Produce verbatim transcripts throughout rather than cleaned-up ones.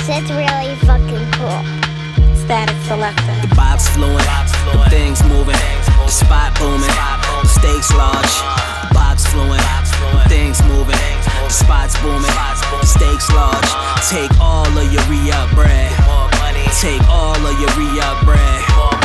Shit's really fucking cool. Static Selector. The box fluent, the things moving, the spot booming, the stakes large. The box fluent, things moving, the spots booming, the stakes large. Take all of your re-up bread. Take all of your re-up bread.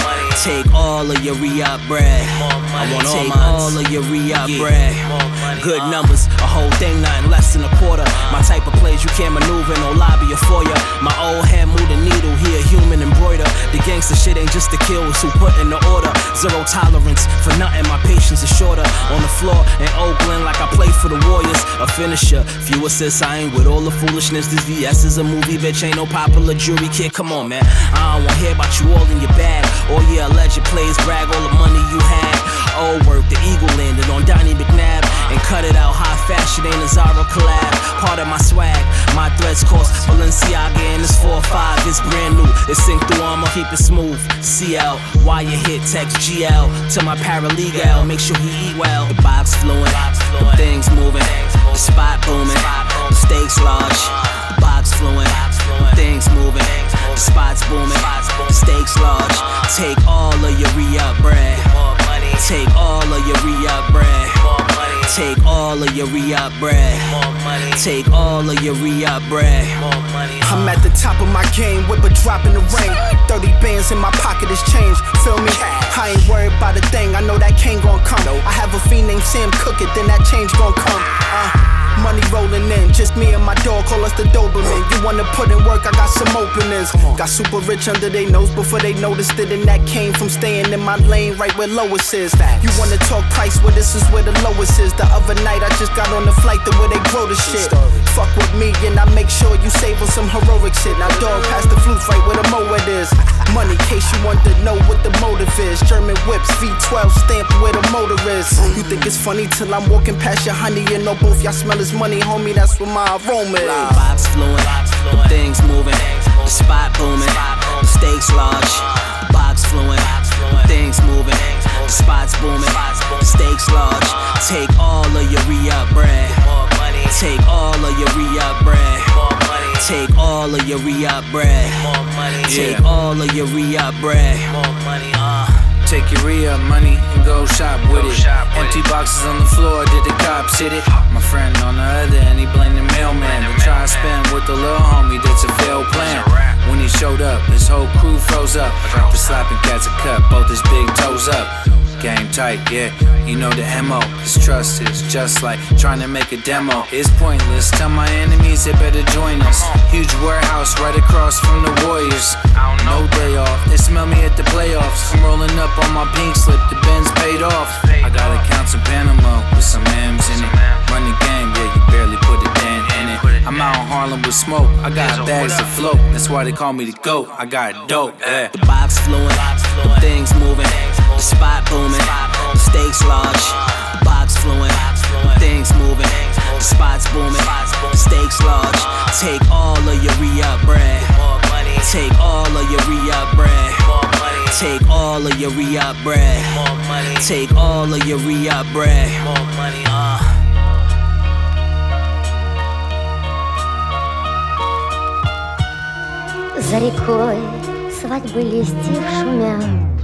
Take all of your re-up bread. I want take all of your re-up bread. Good numbers, a whole thing, nothing less than a quarter. My type of plays you can't maneuver, no lobby or for ya. My old head moved the needle, he a human embroider. The gangster shit ain't just the kills who put in the order. Zero tolerance for nothing, my patience is shorter. On the floor in Oakland like I play for the Warriors. A finisher, few assists, I ain't with all the foolishness. This V S is a movie, bitch, ain't no popular jury kid. Come on, man, I don't wanna hear about you all in your bag. All your alleged plays, brag all the money you had. Old work, the eagle landed on Donnie McNabb and cut it out high fashion, ain't a Zara collab. Part of my swag, my threads cost Balenciaga and it's four or five, it's brand new. It's sync through armor, keep it smooth. C L, why you hit text G L to my paralegal, make sure he eat well. The box fluent, the things moving, the spot booming, the stakes large. The box fluent, things moving, the spots booming, the stakes large. Take all of your re-up bread. Take all of your re-up bread. Take all of your re-up bread. Take all of your re-up bread. I'm at the top of my game, whip a drop in the rain. Thirty bands in my pocket is change, feel me? I ain't worried about a thing, I know that cane gon' come. I have a fiend named Sam Cook it, then that change gon' come. uh. Money rolling in, just me and my dog, call us the Doberman. You wanna put in work, I got some openings. Got super rich under their nose before they noticed it, and that came from staying in my lane right where Lois is. You wanna talk price, well this is where the lowest is. The other night I just got on the flight to where they grow the shit. Fuck with me and I make sure you save on some heroic shit. Now dog, pass the flutes right where the Moet is. Money, case you want to know what the motive is. German whips, V twelve stamped where the motor is. You think it's funny till I'm walking past your honey and know both y'all smell his money, homie, that's what my aroma is. The box fluent, the things moving, the spot booming, the stakes large. The box fluent, the things moving, the spots booming, the stakes large. Take all of your re-up bread. Take all of your re-up bread. Take all of your re-up bread. Take all of your re-up bread. Take your re-up money and go shop with it. Empty boxes on the floor, did the cops hit it? My friend on the other end, he blamed the mailman. They try to spend with the little homie, that's a failed plan. When he showed up, his whole crew froze up. For slapping cats a cut, both his big toes up. Game tight, yeah, you know the M O. His trust is just like trying to make a demo. It's pointless, tell my enemies they better join us. Huge warehouse right across from the Warriors. No day off, they smell me at the playoffs. I'm rolling up on my pink slip, the Benz paid off. I got accounts in Panama with some M's in it. Run the game, yeah, you barely put a dent in it. I'm out in Harlem with smoke, I got bags to float. That's why they call me the GOAT, I got dope, yeah. The box fluent, the things moving, the spot booming, the stakes large. The box fluent, the things moving, the spots booming, the stakes large. Take all of your re-up bread. Take all of your re-up bread. Take all of your re-up bread. Take all of your re-up bread. За рекой свадьбы листьев шумят.